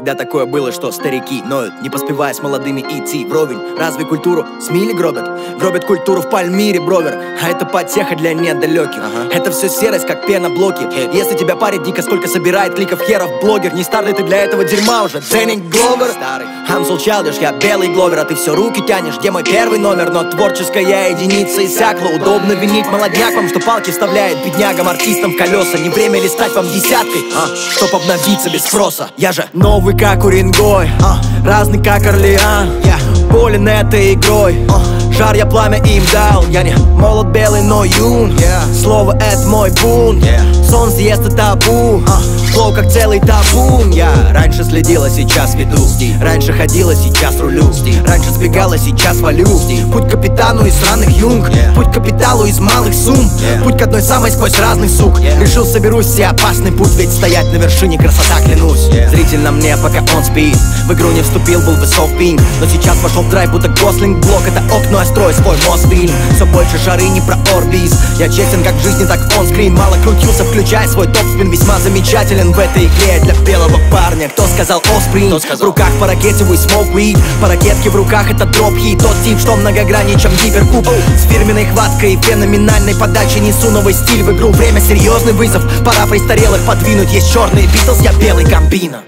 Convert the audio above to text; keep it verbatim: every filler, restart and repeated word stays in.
Когда такое было, что старики ноют, не поспевая с молодыми идти вровень. Разве культуру с мили гробят? Гробят культуру в Пальмире, бровер. А это потеха для недалеких. ага. Это все серость, как пеноблоки. Если тебя парит дико, сколько собирает кликов херов блогер. Не старый ты для этого дерьма уже, Дэнни Гловер. I'm so childish, я белый Гловер, а ты все руки тянешь. Где мой первый номер? Но творческая единица иссякла. Удобно винить молодняк вам, что палки вставляет беднягам, артистам в колеса. Не время ли стать вам десяткой, а, чтоб обновиться без спроса. Я же новый как Уренгой, а, разный как Орлеан. Я болен этой игрой, а, жар я пламя им дал. Я не молод белый, но юн, yeah. Слово это мой бунт, yeah. Сон съест это табу, а, флоу как целый табун. Я раньше следила, сейчас веду. Раньше ходила, сейчас рулю. Раньше сбегала, сейчас валю. Путь к капитану из сраных юнг, yeah. Путь к капиталу из малых сумм, yeah. Путь к одной самой сквозь разных сук, yeah. Решил соберусь, все опасный путь, ведь стоять на вершине красота, клянусь, yeah. Зритель на мне, пока он спит. В игру не вступил, был бы софт-пинг, но сейчас пошел в драйв, будто Гослинг. Блок это окно, я строю свой мост-фильм. Все больше жары, не про орбиз. Я честен как в жизни, так он-скрин. Мало крутился, включай свой топ-спин. Весьма замечателен в этой игре для белого парня. Кто сказал Оспринг? В руках по ракете вы smoke weed. По ракетке в руках это дроп-хит. Тот тип, что многограннее, чем гиперкуб. С фирменной хваткой и феноменальной подачей несу новый стиль в игру. Время серьезный вызов, пора престарелых подвинуть. Есть черный Битлз, я белый Гамбино.